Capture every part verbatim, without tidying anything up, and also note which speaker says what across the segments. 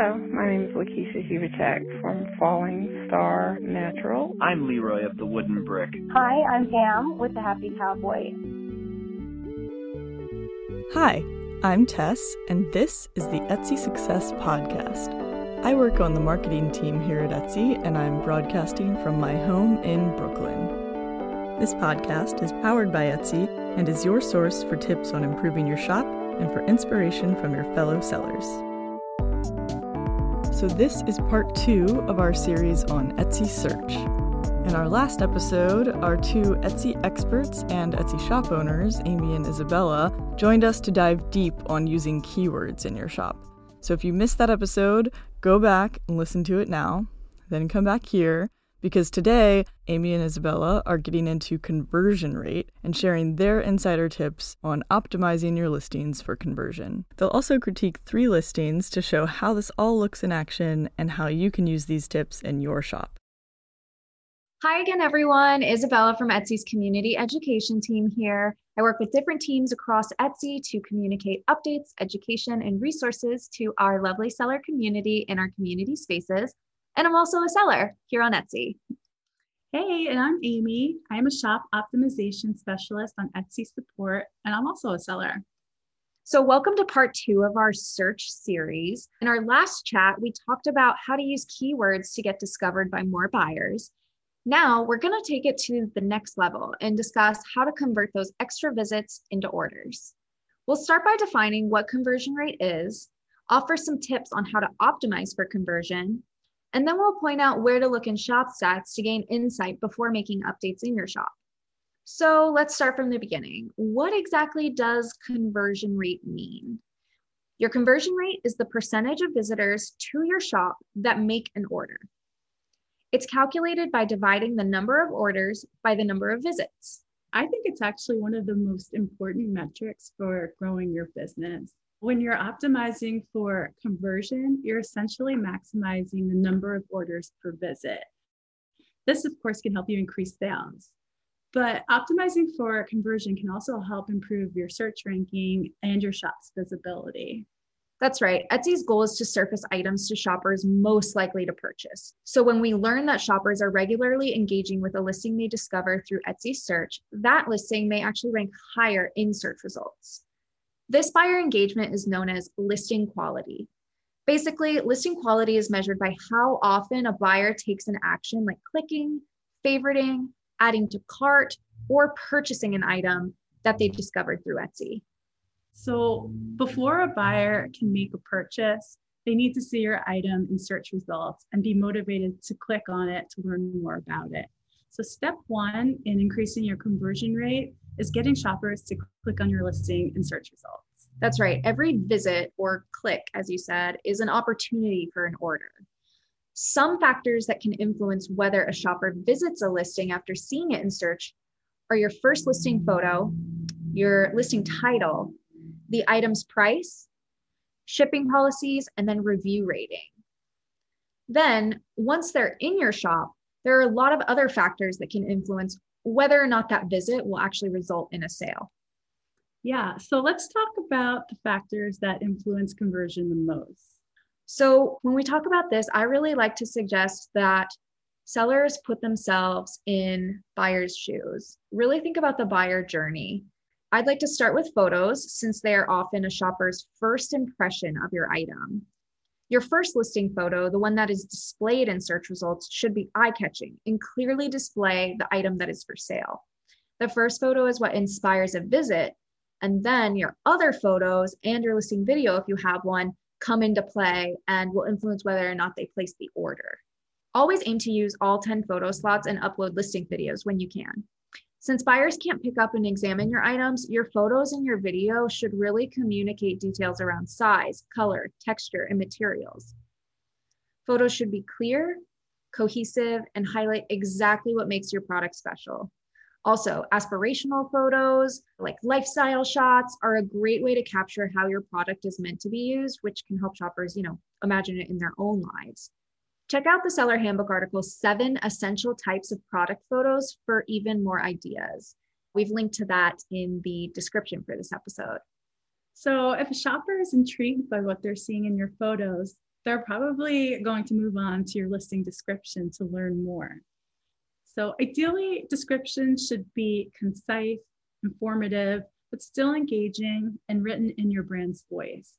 Speaker 1: Hello, my name is Lakeisha Hubatek from Falling Star Natural.
Speaker 2: I'm Leroy of the Wooden Brick.
Speaker 3: Hi, I'm Pam with the Happy Cowboy.
Speaker 4: Hi, I'm Tess, and this is the Etsy Success Podcast. I work on the marketing team here at Etsy, and I'm broadcasting from my home in Brooklyn. This podcast is powered by Etsy and is your source for tips on improving your shop and for inspiration from your fellow sellers. So this is part two of our series on Etsy search. In our last episode, our two Etsy experts and Etsy shop owners, Amy and Isabella, joined us to dive deep on using keywords in your shop. So if you missed that episode, go back and listen to it now, then come back here, because today, Amy and Isabella are getting into conversion rate and sharing their insider tips on optimizing your listings for conversion. They'll also critique three listings to show how this all looks in action and how you can use these tips in your shop.
Speaker 5: Hi again, everyone. Isabella from Etsy's community education team here. I work with different teams across Etsy to communicate updates, education, and resources to our lovely seller community in our community spaces. And I'm also a seller here on Etsy.
Speaker 6: Hey, and I'm Amy. I'm a shop optimization specialist on Etsy support, and I'm also a seller.
Speaker 5: So welcome to part two of our search series. In our last chat, we talked about how to use keywords to get discovered by more buyers. Now we're going to take it to the next level and discuss how to convert those extra visits into orders. We'll start by defining what conversion rate is, offer some tips on how to optimize for conversion, and then we'll point out where to look in shop stats to gain insight before making updates in your shop. So let's start from the beginning. What exactly does conversion rate mean? Your conversion rate is the percentage of visitors to your shop that make an order. It's calculated by dividing the number of orders by the number of visits.
Speaker 6: I think it's actually one of the most important metrics for growing your business. When you're optimizing for conversion, you're essentially maximizing the number of orders per visit. This, of course, can help you increase sales. But optimizing for conversion can also help improve your search ranking and your shop's visibility.
Speaker 5: That's right. Etsy's goal is to surface items to shoppers most likely to purchase. So when we learn that shoppers are regularly engaging with a listing they discover through Etsy search, that listing may actually rank higher in search results. This buyer engagement is known as listing quality. Basically, listing quality is measured by how often a buyer takes an action like clicking, favoriting, adding to cart, or purchasing an item that they discovered through Etsy.
Speaker 6: So before a buyer can make a purchase, they need to see your item in search results and be motivated to click on it to learn more about it. So step one in increasing your conversion rate is getting shoppers to click on your listing in search results.
Speaker 5: That's right. Every visit or click, as you said, is an opportunity for an order. Some factors that can influence whether a shopper visits a listing after seeing it in search are your first listing photo, your listing title, the item's price, shipping policies, and then review rating. Then, once they're in your shop, there are a lot of other factors that can influence whether or not that visit will actually result in a sale.
Speaker 6: Yeah, so let's talk about the factors that influence conversion the most.
Speaker 5: So when we talk about this, I really like to suggest that sellers put themselves in buyers' shoes. Really think about the buyer journey. I'd like to start with photos since they are often a shopper's first impression of your item. Your first listing photo, the one that is displayed in search results, should be eye-catching and clearly display the item that is for sale. The first photo is what inspires a visit, and then your other photos and your listing video, if you have one, come into play and will influence whether or not they place the order. Always aim to use all ten photo slots and upload listing videos when you can. Since buyers can't pick up and examine your items, your photos and your video should really communicate details around size, color, texture, and materials. Photos should be clear, cohesive, and highlight exactly what makes your product special. Also, aspirational photos like lifestyle shots are a great way to capture how your product is meant to be used, which can help shoppers, you know, imagine it in their own lives. Check out the Seller Handbook article, Seven Essential Types of Product Photos for even more ideas. We've linked to that in the description for this episode.
Speaker 6: So if a shopper is intrigued by what they're seeing in your photos, they're probably going to move on to your listing description to learn more. So ideally, descriptions should be concise, informative, but still engaging and written in your brand's voice.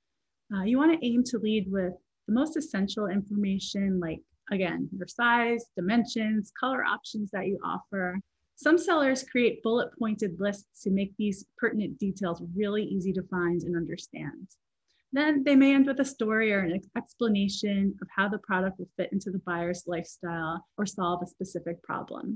Speaker 6: Uh, you want to aim to lead with the most essential information, like, again, your size, dimensions, color options that you offer. Some sellers create bullet pointed lists to make these pertinent details really easy to find and understand. Then they may end with a story or an explanation of how the product will fit into the buyer's lifestyle or solve a specific problem.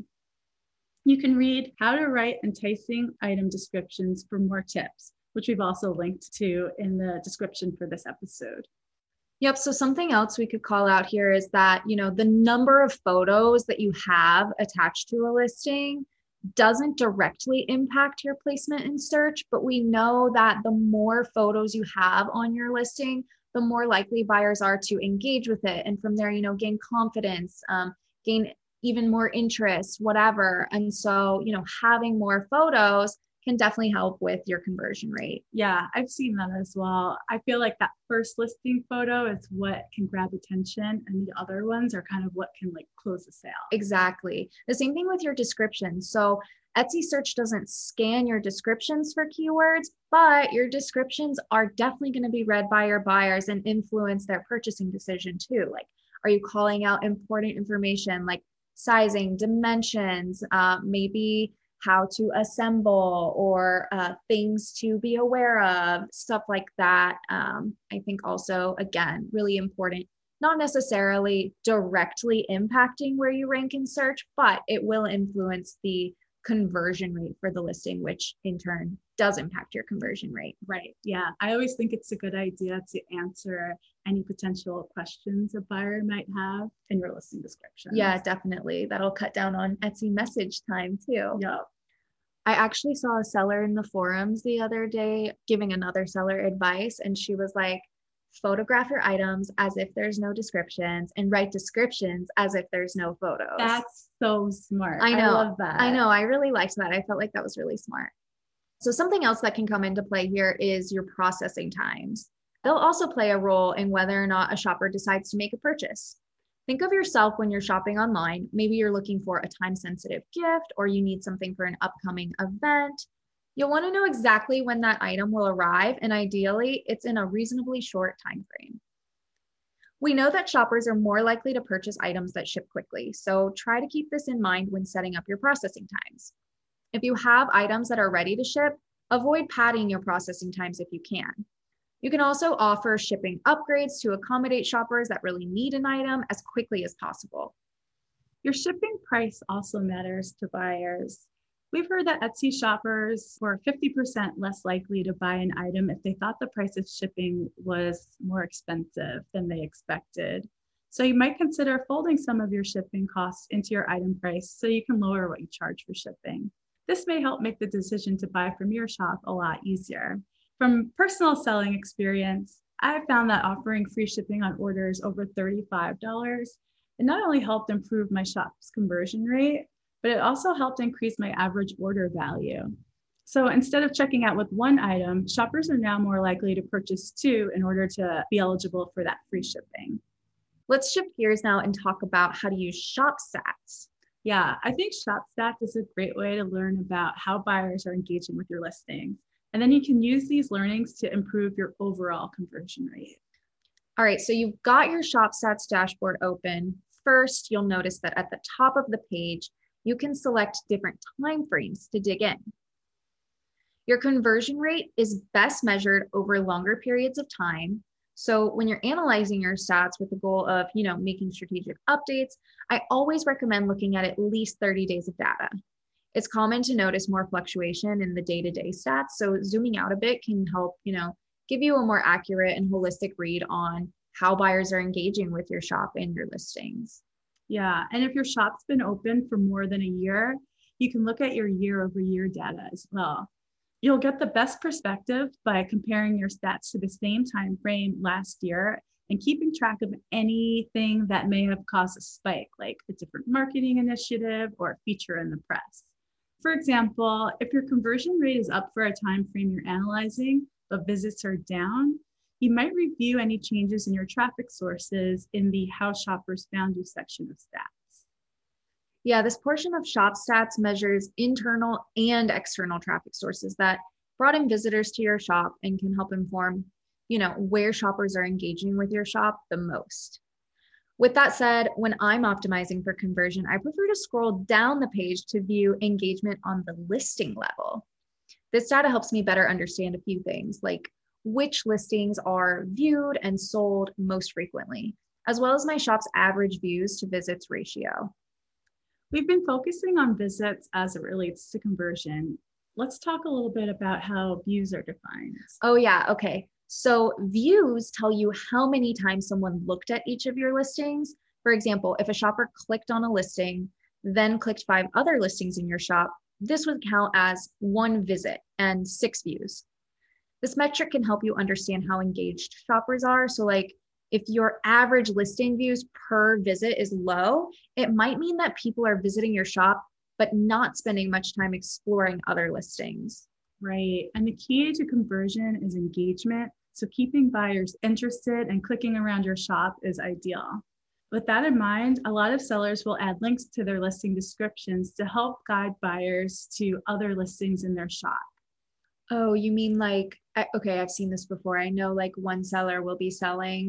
Speaker 6: You can read How to Write Enticing Item Descriptions for more tips, which we've also linked to in the description for this episode.
Speaker 5: Yep. So something else we could call out here is that, you know, the number of photos that you have attached to a listing doesn't directly impact your placement in search, but we know that the more photos you have on your listing, the more likely buyers are to engage with it. And from there, you know, gain confidence, um, gain even more interest, whatever. And so, you know, having more photos can definitely help with your conversion rate.
Speaker 6: Yeah, I've seen that as well. I feel like that first listing photo is what can grab attention, and the other ones are kind of what can like close the sale.
Speaker 5: Exactly. The same thing with your description. So Etsy search doesn't scan your descriptions for keywords, but your descriptions are definitely going to be read by your buyers and influence their purchasing decision too. Like, are you calling out important information like sizing, dimensions, uh, maybe how to assemble, or uh, things to be aware of, stuff like that. Um, I think also, again, really important, not necessarily directly impacting where you rank in search, but it will influence the conversion rate for the listing, which in turn does impact your conversion rate.
Speaker 6: Right. Yeah. I always think it's a good idea to answer any potential questions a buyer might have in your listing description.
Speaker 5: Yeah, definitely. That'll cut down on Etsy message time too.
Speaker 6: Yeah.
Speaker 5: I actually saw a seller in the forums the other day giving another seller advice, and she was like, photograph your items as if there's no descriptions and write descriptions as if there's no photos.
Speaker 6: That's so smart.
Speaker 5: I know.
Speaker 6: I love that.
Speaker 5: I know. I really liked that. I felt like that was really smart. So something else that can come into play here is your processing times. They'll also play a role in whether or not a shopper decides to make a purchase. Think of yourself when you're shopping online. Maybe you're looking for a time-sensitive gift, or you need something for an upcoming event. You'll want to know exactly when that item will arrive, and ideally, it's in a reasonably short time frame. We know that shoppers are more likely to purchase items that ship quickly, so try to keep this in mind when setting up your processing times. If you have items that are ready to ship, avoid padding your processing times if you can. You can also offer shipping upgrades to accommodate shoppers that really need an item as quickly as possible.
Speaker 6: Your shipping price also matters to buyers. We've heard that Etsy shoppers were fifty percent less likely to buy an item if they thought the price of shipping was more expensive than they expected. So you might consider folding some of your shipping costs into your item price so you can lower what you charge for shipping. This may help make the decision to buy from your shop a lot easier. From personal selling experience, I've found that offering free shipping on orders over thirty-five dollars, it not only helped improve my shop's conversion rate, but it also helped increase my average order value. So instead of checking out with one item, shoppers are now more likely to purchase two in order to be eligible for that free shipping.
Speaker 5: Let's shift gears now and talk about how to use ShopStats.
Speaker 6: Yeah, I think ShopStats is a great way to learn about how buyers are engaging with your listings. And then you can use these learnings to improve your overall conversion rate.
Speaker 5: All right, so you've got your ShopStats dashboard open. First, you'll notice that at the top of the page, you can select different time frames to dig in. Your conversion rate is best measured over longer periods of time. So when you're analyzing your stats with the goal of, you know, making strategic updates, I always recommend looking at at least thirty days of data. It's common to notice more fluctuation in the day-to-day stats. So zooming out a bit can help, you know, give you a more accurate and holistic read on how buyers are engaging with your shop and your listings.
Speaker 6: Yeah, and if your shop's been open for more than a year, you can look at your year-over-year data as well. You'll get the best perspective by comparing your stats to the same time frame last year and keeping track of anything that may have caused a spike, like a different marketing initiative or a feature in the press. For example, if your conversion rate is up for a time frame you're analyzing, but visits are down, you might review any changes in your traffic sources in the How Shoppers Found You section of stats.
Speaker 5: Yeah, this portion of Shop Stats measures internal and external traffic sources that brought in visitors to your shop and can help inform, you know, where shoppers are engaging with your shop the most. With that said, when I'm optimizing for conversion, I prefer to scroll down the page to view engagement on the listing level. This data helps me better understand a few things, like which listings are viewed and sold most frequently, as well as my shop's average views to visits ratio.
Speaker 6: We've been focusing on visits as it relates to conversion. Let's talk a little bit about how views are defined.
Speaker 5: Oh yeah, okay. So views tell you how many times someone looked at each of your listings. For example, if a shopper clicked on a listing, then clicked five other listings in your shop, this would count as one visit and six views. This metric can help you understand how engaged shoppers are. So like if your average listing views per visit is low, it might mean that people are visiting your shop, but not spending much time exploring other listings.
Speaker 6: Right. And the key to conversion is engagement. So keeping buyers interested and clicking around your shop is ideal. With that in mind, a lot of sellers will add links to their listing descriptions to help guide buyers to other listings in their shop.
Speaker 5: Oh, you mean like, okay, I've seen this before. I know like one seller will be selling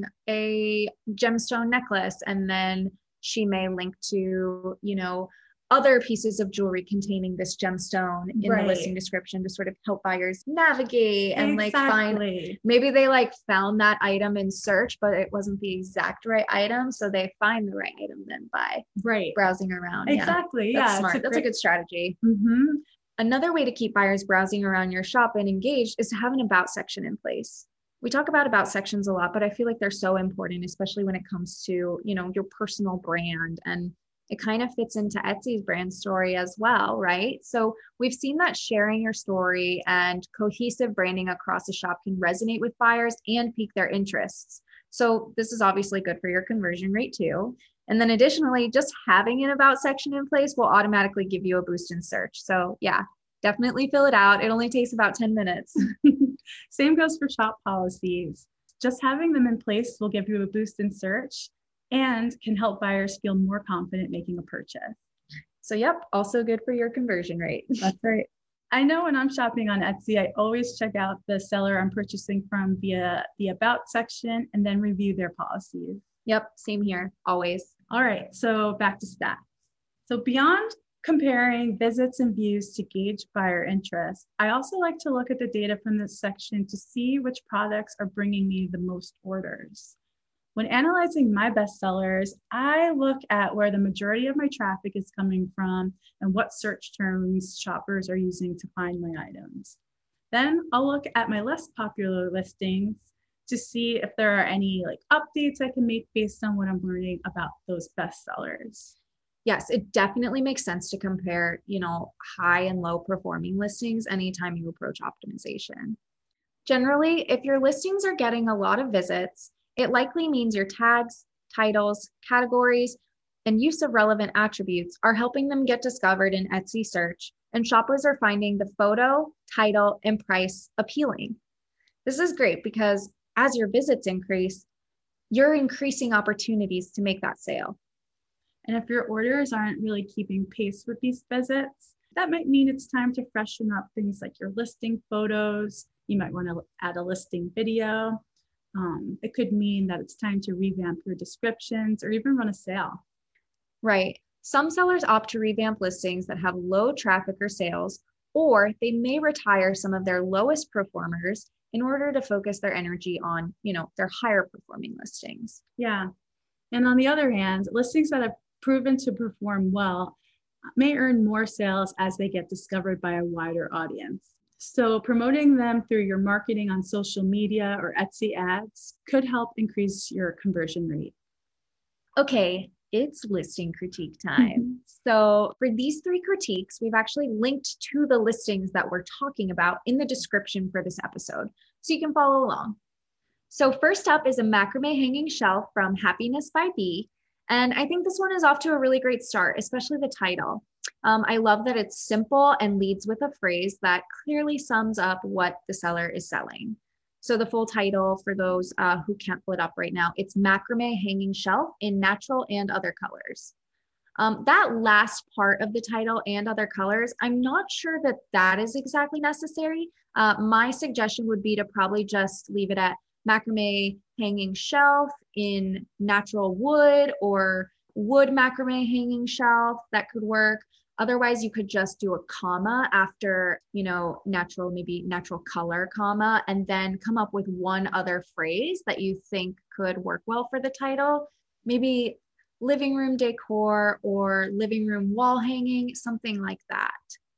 Speaker 5: a gemstone necklace and then she may link to, you know, other pieces of jewelry containing this gemstone in right. the listing description to sort of help buyers navigate and exactly. like find, maybe they like found that item in search, but it wasn't the exact right item. So they find the right item then by
Speaker 6: right.
Speaker 5: browsing around.
Speaker 6: Exactly.
Speaker 5: Yeah. That's
Speaker 6: yeah,
Speaker 5: smart.
Speaker 6: a
Speaker 5: That's
Speaker 6: great...
Speaker 5: a good strategy.
Speaker 6: Mm-hmm.
Speaker 5: Another way to keep buyers browsing around your shop and engaged is to have an about section in place. We talk about about sections a lot, but I feel like they're so important, especially when it comes to, you know, your personal brand, and it kind of fits into Etsy's brand story as well, right? So we've seen that sharing your story and cohesive branding across a shop can resonate with buyers and pique their interests. So this is obviously good for your conversion rate too. And then additionally, just having an about section in place will automatically give you a boost in search. So yeah, definitely fill it out. It only takes about ten minutes.
Speaker 6: Same goes for shop policies. Just having them in place will give you a boost in search and can help buyers feel more confident making a purchase.
Speaker 5: So yep, also good for your conversion rate.
Speaker 6: That's right. I know when I'm shopping on Etsy, I always check out the seller I'm purchasing from via the About section and then review their policies.
Speaker 5: Yep, same here, always.
Speaker 6: All right, so back to stats. So beyond comparing visits and views to gauge buyer interest, I also like to look at the data from this section to see which products are bringing me the most orders. When analyzing my bestsellers, I look at where the majority of my traffic is coming from and what search terms shoppers are using to find my items. Then I'll look at my less popular listings to see if there are any like updates I can make based on what I'm learning about those bestsellers.
Speaker 5: Yes, it definitely makes sense to compare, you know, high and low performing listings anytime you approach optimization. Generally, if your listings are getting a lot of visits, it likely means your tags, titles, categories, and use of relevant attributes are helping them get discovered in Etsy search, and shoppers are finding the photo, title, and price appealing. This is great because as your visits increase, you're increasing opportunities to make that sale.
Speaker 6: And if your orders aren't really keeping pace with these visits, that might mean it's time to freshen up things like your listing photos. You might want to add a listing video. Um, it could mean that it's time to revamp your descriptions or even run a sale.
Speaker 5: Right. Some sellers opt to revamp listings that have low traffic or sales, or they may retire some of their lowest performers in order to focus their energy on, you know, their higher performing listings.
Speaker 6: Yeah. And on the other hand, listings that have proven to perform well may earn more sales as they get discovered by a wider audience. So promoting them through your marketing on social media or Etsy ads could help increase your conversion rate.
Speaker 5: Okay, it's listing critique time. So for these three critiques, we've actually linked to the listings that we're talking about in the description for this episode, so you can follow along. So first up is a macrame hanging shelf from Happiness by Bee. And I think this one is off to a really great start, especially the title. Um, I love that it's simple and leads with a phrase that clearly sums up what the seller is selling. So the full title for those uh, who can't pull it up right now, it's Macrame Hanging Shelf in Natural and Other Colors. Um, that last part of the title, and other colors, I'm not sure that that is exactly necessary. Uh, my suggestion would be to probably just leave it at macrame hanging shelf in natural wood, or wood macrame hanging shelf. That could work. Otherwise, you could just do a comma after, you know, natural, maybe natural color comma, and then come up with one other phrase that you think could work well for the title. Maybe living room decor or living room wall hanging, something like that.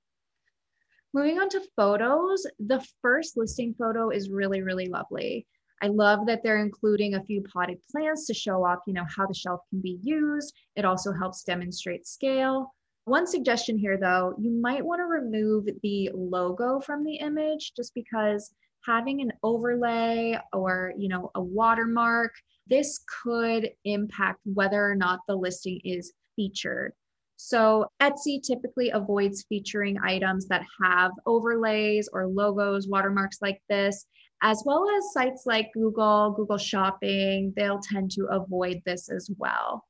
Speaker 5: Moving on to photos, the first listing photo is really, really lovely. I love that they're including a few potted plants to show off, you know, how the shelf can be used. It also helps demonstrate scale. One suggestion here, though, you might want to remove the logo from the image, just because having an overlay or, you know, a watermark, this could impact whether or not the listing is featured. So Etsy typically avoids featuring items that have overlays or logos, watermarks like this, as well as sites like Google, Google Shopping. They'll tend to avoid this as well.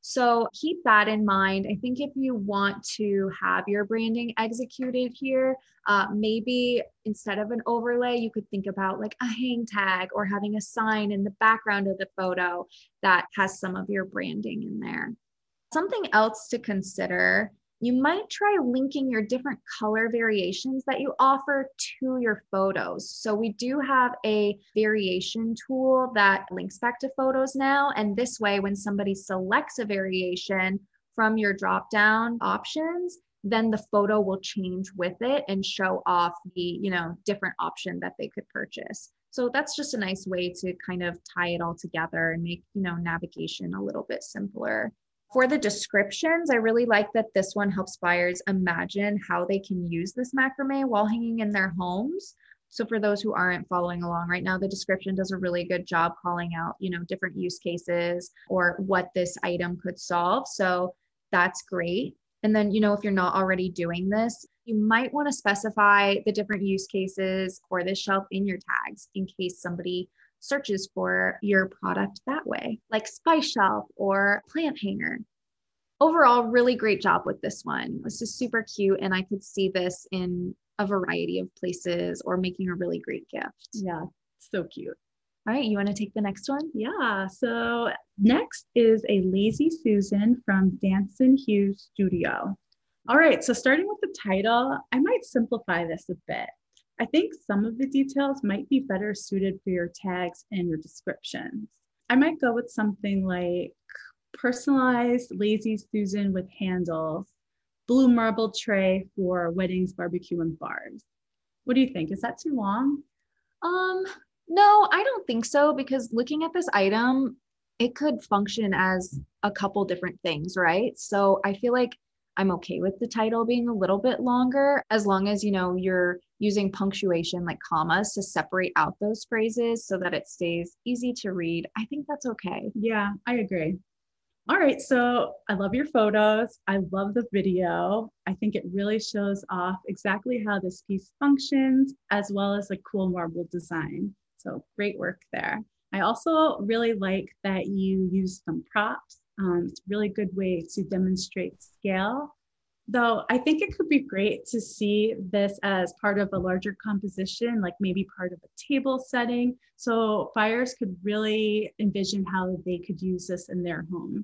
Speaker 5: So keep that in mind. I think if you want to have your branding executed here, uh, maybe instead of an overlay, you could think about like a hang tag or having a sign in the background of the photo that has some of your branding in there. Something else to consider, you might try linking your different color variations that you offer to your photos. So we do have a variation tool that links back to photos now. And this way, when somebody selects a variation from your drop-down options, then the photo will change with it and show off the, you know, different option that they could purchase. So that's just a nice way to kind of tie it all together and make, you know, navigation a little bit simpler. For the descriptions, I really like that this one helps buyers imagine how they can use this macrame while hanging in their homes. So for those who aren't following along right now, the description does a really good job calling out, you know, different use cases or what this item could solve. So that's great. And then, you know, if you're not already doing this, you might want to specify the different use cases for this shelf in your tags in case somebody searches for your product that way, like spice shelf or plant hanger. Overall, really great job with this one. This is super cute, and I could see this in a variety of places or making a really great gift.
Speaker 6: Yeah, so cute.
Speaker 5: All right, you want to take the next one?
Speaker 6: Yeah, so next is a Lazy Susan from Danson Hughes Studio. All right, so starting with the title, I might simplify this a bit. I think some of the details might be better suited for your tags and your descriptions. I might go with something like personalized Lazy Susan with handles, blue marble tray for weddings, barbecue, and bars. What do you think? Is that too long?
Speaker 5: Um, no, I don't think so, because looking at this item, it could function as a couple different things, right? So I feel like I'm okay with the title being a little bit longer, as long as, you know, you're using punctuation like commas to separate out those phrases so that it stays easy to read. I think that's okay.
Speaker 6: Yeah, I agree. All right, so I love your photos. I love the video. I think it really shows off exactly how this piece functions, as well as a cool marble design. So great work there. I also really like that you use some props. Um, it's a really good way to demonstrate scale. Though I think it could be great to see this as part of a larger composition, like maybe part of a table setting. So buyers could really envision how they could use this in their home.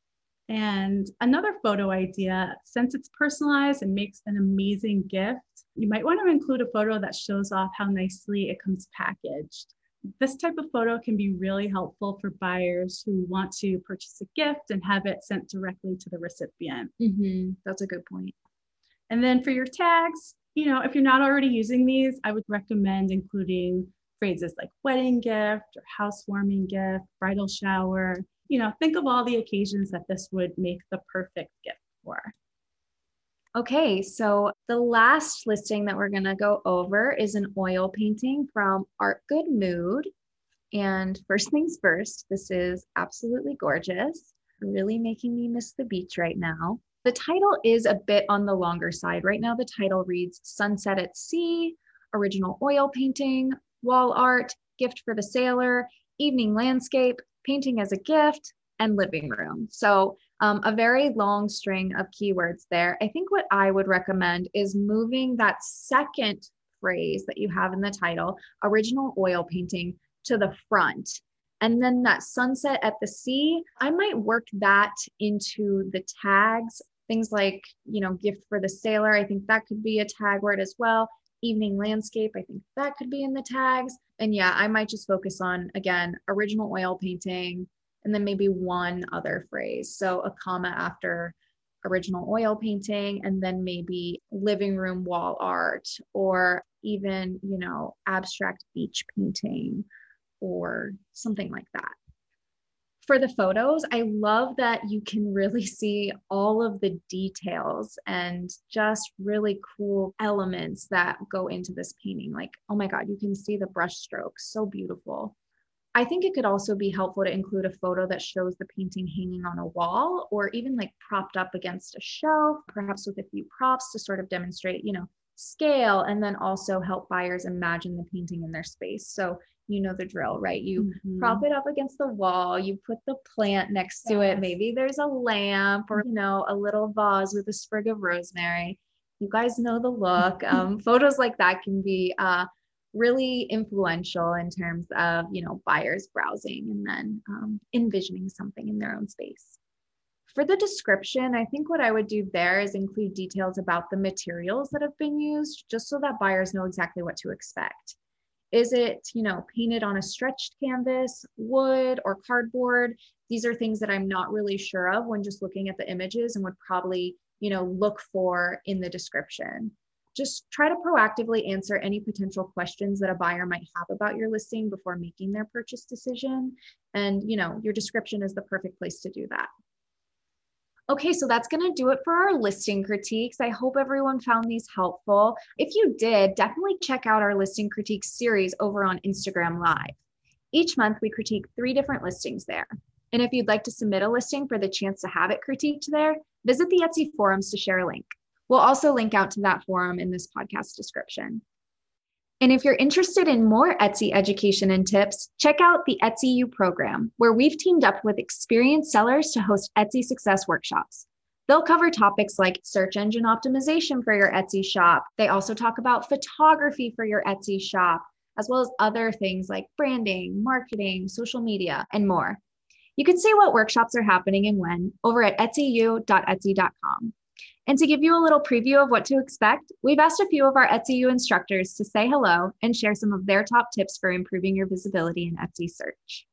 Speaker 6: And another photo idea, since it's personalized and makes an amazing gift, you might want to include a photo that shows off how nicely it comes packaged. This type of photo can be really helpful for buyers who want to purchase a gift and have it sent directly to the recipient.
Speaker 5: Mm-hmm. That's a good point.
Speaker 6: And then for your tags, you know, if you're not already using these, I would recommend including phrases like wedding gift or housewarming gift, bridal shower. You know, think of all the occasions that this would make the perfect gift for.
Speaker 5: Okay, so the last listing that we're going to go over is an oil painting from Art Good Mood. And first things first, this is absolutely gorgeous, really making me miss the beach right now. The title is a bit on the longer side. Right now, the title reads Sunset at Sea, Original Oil Painting, Wall Art, gift for the sailor, evening landscape, painting as a gift, and living room. So um, a very long string of keywords there. I think what I would recommend is moving that second phrase that you have in the title, original oil painting, to the front. And then that sunset at the sea, I might work that into the tags, things like, you know, gift for the sailor. I think that could be a tag word as well. Evening landscape, I think that could be in the tags. And yeah, I might just focus on, again, original oil painting, and then maybe one other phrase. So a comma after original oil painting, and then maybe living room wall art, or even, you know, abstract beach painting or something like that. For the photos, I love that you can really see all of the details and just really cool elements that go into this painting. Like, oh my God, you can see the brush strokes, so beautiful. I think it could also be helpful to include a photo that shows the painting hanging on a wall, or even like propped up against a shelf, perhaps with a few props to sort of demonstrate, you know, scale, and then also help buyers imagine the painting in their space. So you know the drill, right? You mm-hmm. prop it up against the wall, you put the plant next to yes. it. Maybe there's a lamp, or, you know, a little vase with a sprig of rosemary. You guys know the look. Um, photos like that can be uh, really influential in terms of, you know, buyers browsing and then um, envisioning something in their own space. For the description, I think what I would do there is include details about the materials that have been used, just so that buyers know exactly what to expect. Is it, you know, painted on a stretched canvas, wood, or cardboard? These are things that I'm not really sure of when just looking at the images, and would probably, you know, look for in the description. Just try to proactively answer any potential questions that a buyer might have about your listing before making their purchase decision. And, you know, your description is the perfect place to do that. Okay, so that's going to do it for our listing critiques. I hope everyone found these helpful. If you did, definitely check out our listing critiques series over on Instagram Live. Each month, we critique three different listings there. And if you'd like to submit a listing for the chance to have it critiqued there, visit the Etsy forums to share a link. We'll also link out to that forum in this podcast description. And if you're interested in more Etsy education and tips, check out the Etsy U program, where we've teamed up with experienced sellers to host Etsy success workshops. They'll cover topics like search engine optimization for your Etsy shop. They also talk about photography for your Etsy shop, as well as other things like branding, marketing, social media, and more. You can see what workshops are happening and when over at etsy u dot etsy dot com. And to give you a little preview of what to expect, we've asked a few of our Etsy U instructors to say hello and share some of their top tips for improving your visibility in Etsy search.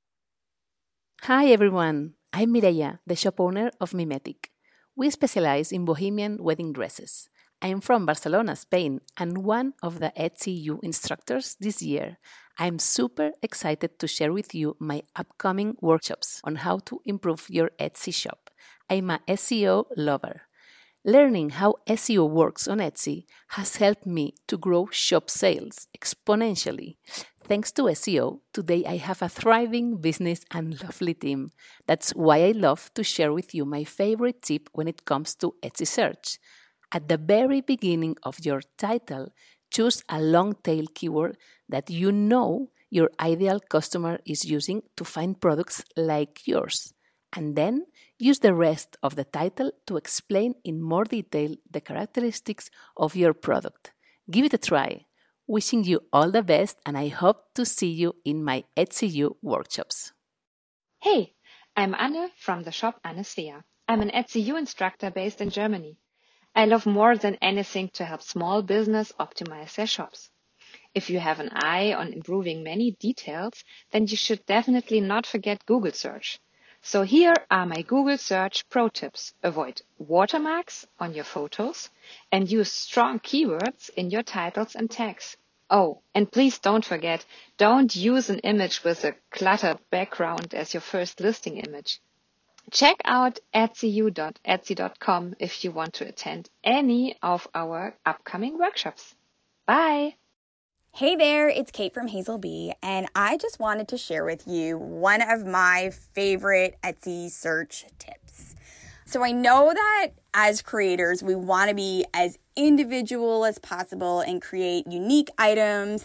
Speaker 7: Hi everyone, I'm Mireia, the shop owner of Mimetic. We specialize in bohemian wedding dresses. I'm from Barcelona, Spain, and one of the Etsy U instructors this year. I'm super excited to share with you my upcoming workshops on how to improve your Etsy shop. I'm a S E O lover. Learning how S E O works on Etsy has helped me to grow shop sales exponentially. Thanks to S E O, today I have a thriving business and lovely team. That's why I love to share with you my favorite tip when it comes to Etsy search. At the very beginning of your title, choose a long tail keyword that you know your ideal customer is using to find products like yours. And then use the rest of the title to explain in more detail the characteristics of your product. Give it a try. Wishing you all the best, and I hope to see you in my Etsy U workshops.
Speaker 8: Hey, I'm Anne from the shop Anne Svea. I'm an Etsy U instructor based in Germany. I love more than anything to help small business optimize their shops. If you have an eye on improving many details, then you should definitely not forget Google search. So here are my Google search pro tips. Avoid watermarks on your photos and use strong keywords in your titles and tags. Oh, and please don't forget, don't use an image with a cluttered background as your first listing image. Check out etsy u dot etsy dot com if you want to attend any of our upcoming workshops. Bye!
Speaker 9: Hey there, it's Kate from Hazel Bee, and I just wanted to share with you one of my favorite Etsy search tips. So I know that as creators, we want to be as individual as possible and create unique items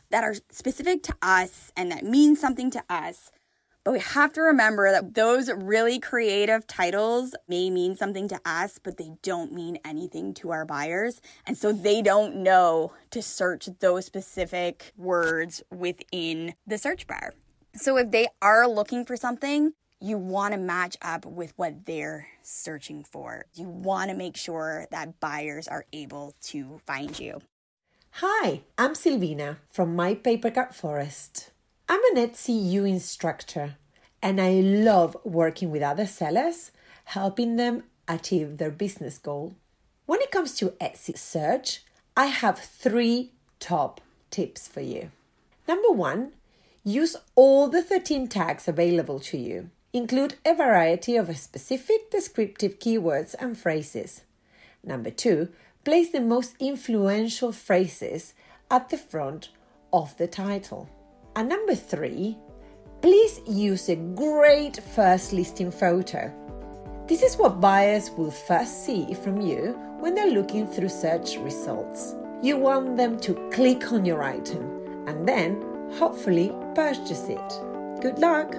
Speaker 9: that are specific to us and that mean something to us. But we have to remember that those really creative titles may mean something to us, but they don't mean anything to our buyers. And so they don't know to search those specific words within the search bar. So if they are looking for something, you want to match up with what they're searching for. You want to make sure that buyers are able to find you.
Speaker 10: Hi, I'm Silvina from My Paper Cut Forest. I'm an Etsy U instructor, and I love working with other sellers, helping them achieve their business goal. When it comes to Etsy search, I have three top tips for you. Number one, use all the thirteen tags available to you. Include a variety of specific descriptive keywords and phrases. Number two, place the most influential phrases at the front of the title. And number three, please use a great first listing photo. This is what buyers will first see from you when they're looking through search results. You want them to click on your item and then hopefully purchase it. Good luck!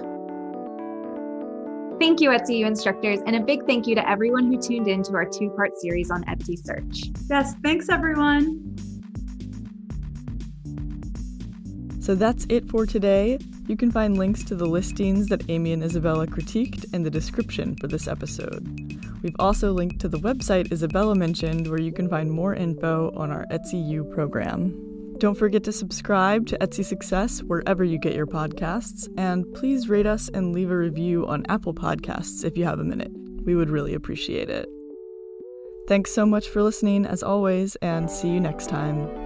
Speaker 5: Thank you, Etsy U instructors, and a big thank you to everyone who tuned in to our two-part series on Etsy search.
Speaker 6: Yes, thanks everyone.
Speaker 4: So that's it for today. You can find links to the listings that Amy and Isabella critiqued in the description for this episode. We've also linked to the website Isabella mentioned, where you can find more info on our Etsy U program. Don't forget to subscribe to Etsy Success wherever you get your podcasts, and please rate us and leave a review on Apple Podcasts if you have a minute. We would really appreciate it. Thanks so much for listening, as always, and see you next time.